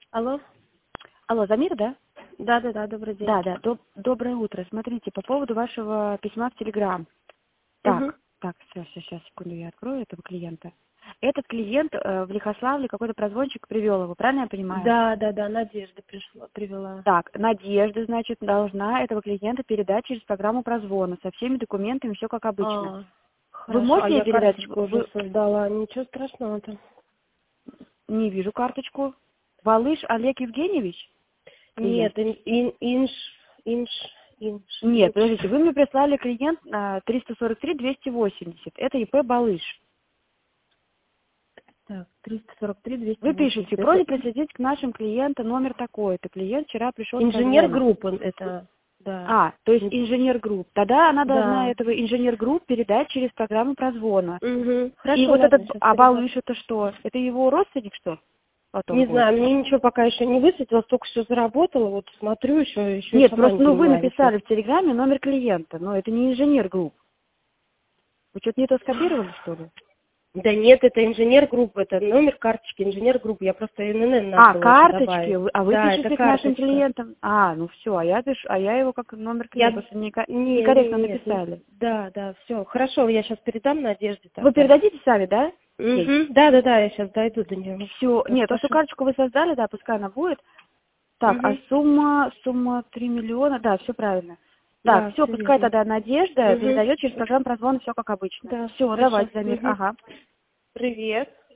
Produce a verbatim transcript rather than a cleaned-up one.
Алло? Алло, Замир, да? Да, да, да, добрый день. Да, да, доб- доброе утро. Смотрите, по поводу вашего письма в Телеграм. Угу. Так, так, сейчас, сейчас, секунду, я открою этого клиента. Этот клиент э, в Лихославле какой-то прозвончик привел его, правильно я понимаю? Да, да, да, Надежда пришла, привела. Так, Надежда, значит, должна этого клиента передать через программу прозвона со всеми документами, все как обычно. А, Вы хорошо. А можете ей я передать? карточку уже Вы создала. Ничего страшного там. не вижу карточку. Балыш Олег Евгеньевич? Клиент. Нет, ин, ин- инш, инш, инш, Нет, инш. подождите, вы мне прислали клиент на триста сорок три двести восемьдесят. Это ИП Балыш. Так, триста сорок три двести Вы восемьдесят. пишете, Это просьба присоединить к нашим клиентам номер такой-то. Клиент вчера пришел с инженер прозвоном. группы, это, да. А, то есть Ин- инженер-групп. Тогда она должна Да. этого инженер-групп передать через программу прозвона. Угу. И Хорошо, вот этот, ладно, сейчас а передам. Балыш это что? Это его родственник, что? Потом Не будет. знаю, мне ничего пока еще не высветилось, только что заработала, вот смотрю еще, еще и Нет, сама просто не ну вы понимаю ничего. написали в Телеграме номер клиента, но это не инженер-групп. Вы что-то не то скопировали, что ли? Да нет, это инженер группы, это номер карточки инженер группы. Я просто эн эн эн надо А, было еще карточки, добавить. вы- а вы Да, это пишете к нашим карточка. клиентам. А, ну все, а я пишу, а я его как номер Я... клиента, просто неко- Не, не, некорректно нет, не- написали. да, да, все. Хорошо, я сейчас передам Надежде Вы тогда. передадите сами, да? Угу. Да, да, да, я сейчас дойду до нее. Все, нет, то, что Расскажу. карточку вы создали, да, пускай она будет. Так, а Угу. сумма, сумма три миллиона, да, все правильно. Так, Да, все, все пускай верно. тогда Надежда Угу. передает через программу прозвона, все как обычно. Да, Все, хорошо. давайте, Замир, Угу. ага. Привет.